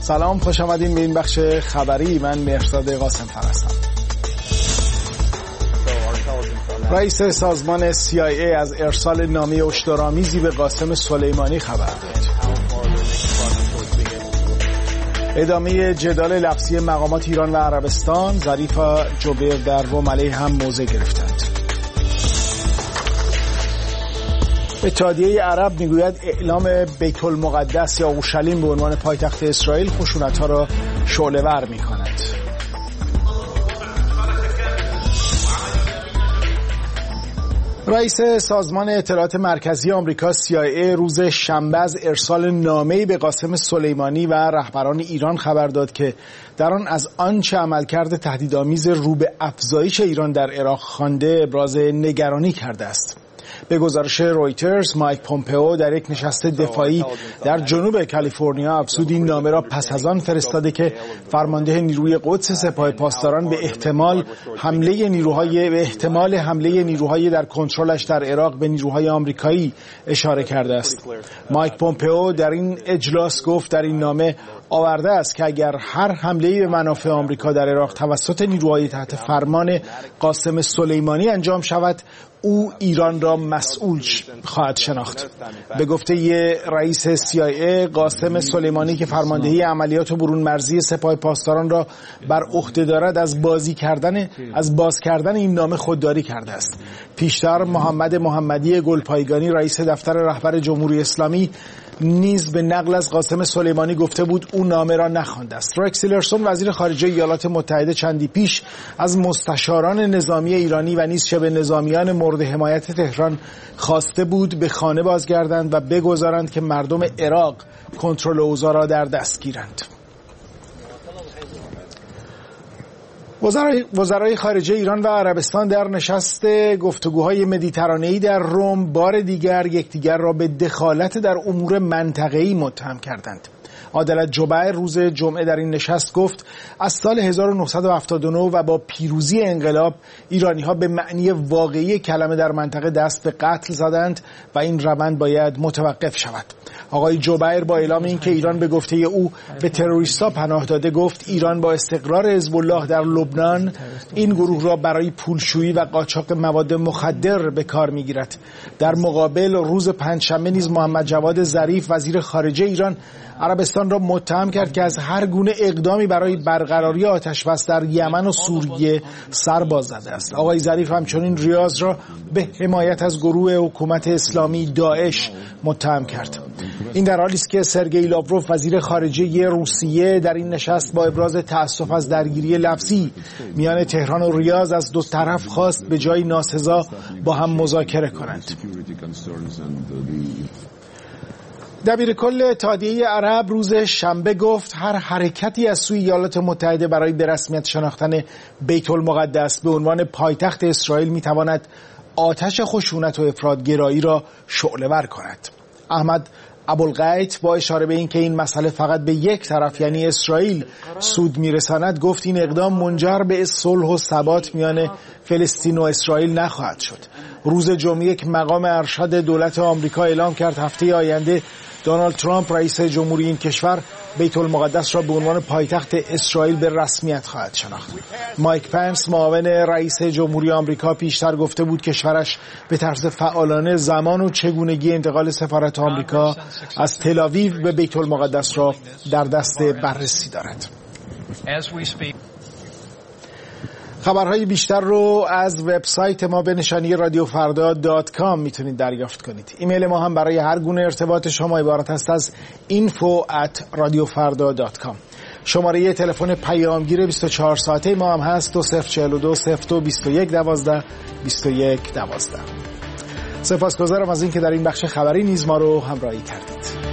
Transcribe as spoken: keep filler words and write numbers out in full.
سلام، خوش آمدین به این بخش خبری. من مهرزاد قاسم فر هستم. رئیس سازمان سی آی ای از ارسال نامه هشدارآمیزی به قاسم سلیمانی خبر داد. ادامه جدال لفظی مقامات ایران و عربستان، ظریف و جبیر در روم علیه هم موضع گرفتند. اتحادیه عرب میگوید اعلام بیت المقدس یا اورشلیم به عنوان پایتخت اسرائیل خشونت‌ها را شعله‌ور می‌کند. رئیس سازمان اطلاعات مرکزی آمریکا سی آی ای روز شنبه از ارسال نامه‌ای به قاسم سلیمانی و رهبران ایران خبر داد که در آن از آنچه عملکرد تهدیدآمیز رو به افزایش ایران در عراق خوانده ابراز نگرانی کرده است. به گزارش رویترز، مایک پومپئو در یک نشست دفاعی در جنوب کالیفرنیا افزود این نامه را پس از آن فرستاده که فرمانده نیروی قدس سپاه پاسداران به احتمال حمله نیروهای به احتمال حمله نیروهای در کنترلش در عراق به نیروهای آمریکایی اشاره کرده است. مایک پومپئو در این اجلاس گفت در این نامه آورده است که اگر هر حمله‌ای به منافع آمریکا در عراق توسط نیروهای تحت فرمان قاسم سلیمانی انجام شود، او ایران را مسئول خواهد شناخت. به گفته ی رئیس سی آی ای، قاسم سلیمانی که فرماندهی عملیات برون مرزی سپاه پاسداران را بر عهده دارد از بازی کردن از باز کردن این نامه خودداری کرده است. پیشتر محمد محمدی گلپایگانی رئیس دفتر رهبر جمهوری اسلامی نیز به نقل از قاسم سلیمانی گفته بود او نامه را نخوانده است. رکس تیلرسون وزیر خارجه ایالات متحده چندی پیش از مستشاران نظامی ایرانی و نیز شبه نظامیان مورد حمایت تهران خواسته بود به خانه بازگردند و بگذارند که مردم عراق کنترل اوضاع را در دست گیرند. وزرای, وزرای خارجه ایران و عربستان در نشست گفتگوهای مدیترانه‌ای در روم بار دیگر یکدیگر را به دخالت در امور منطقه‌ای متهم کردند. عادلت جبیر روز جمعه در این نشست گفت از سال هزار و نهصد و هفتاد و نه و با پیروزی انقلاب ایرانی‌ها به معنی واقعی کلمه در منطقه دست به قتل زدند و این روند باید متوقف شود. آقای جبیر با اعلام اینکه ایران به گفته او به تروریست‌ها پناه داده گفت ایران با استقرار حزب الله در لبنان این گروه را برای پولشویی و قاچاق مواد مخدر به کار می‌گیرد. در مقابل روز پنجشنبه نیز محمد جواد ظریف وزیر خارجه ایران عربستان را متهم کرد که از هر گونه اقدامی برای برقراری آتش‌بس در یمن و سوریه سر باز زده است. آقای ظریف همچنین ریاض را به حمایت از گروه حکومت اسلامی داعش متهم کرد. این در حالی است که سرگئی لاوروف وزیر خارجه روسیه در این نشست با ابراز تأسف از درگیری لفظی میان تهران و ریاض از دو طرف خواست به جای ناسزا با هم مذاکره کنند. دبیر کل اتحادیه عرب روز شنبه گفت هر حرکتی از سوی ایالات متحده برای به رسمیت شناختن بیت المقدس به عنوان پایتخت اسرائیل میتواند آتش خشونت و افراط‌گرایی را شعله‌ور کند. احمد ابوالغیت با اشاره به این که این مسئله فقط به یک طرف یعنی اسرائیل سود میرساند گفت این اقدام منجر به صلح و ثبات میان فلسطین و اسرائیل نخواهد شد. روز جمعه یک مقام ارشد دولت آمریکا اعلام کرد هفته آینده دونالد ترامپ رئیس جمهوری این کشور بیت المقدس را به عنوان پایتخت اسرائیل به رسمیت خواهد شناخت. مایک پنس معاون رئیس جمهوری آمریکا پیشتر گفته بود کشورش به طرز فعالانه زمان و چگونگی انتقال سفارت آمریکا از تل آویو به بیت المقدس را در دست بررسی دارد. خبرهای بیشتر رو از وبسایت ما به نشانی رادیو فردا دات کام میتونید دریافت کنید. ایمیل ما هم برای هر گونه ارتباط شما عبارت است از اینفو ات رادیو فردا دات کام. شماره تلفن پیامگیر بیست و چهار ساعته ما هم هست دو صفر چهار دو صفر دو بیست و یک دوازده بیست و یک دوازده. سپاسگزارم از اینکه در این بخش خبری نیز ما رو همراهی کردید.